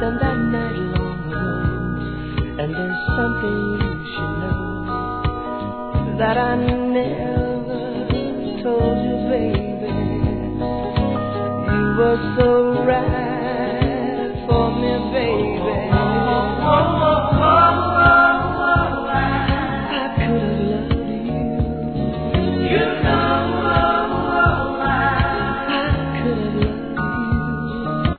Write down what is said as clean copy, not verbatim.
than that night long ago. And there's something you should know that I never told you, baby. You were so right for me, baby.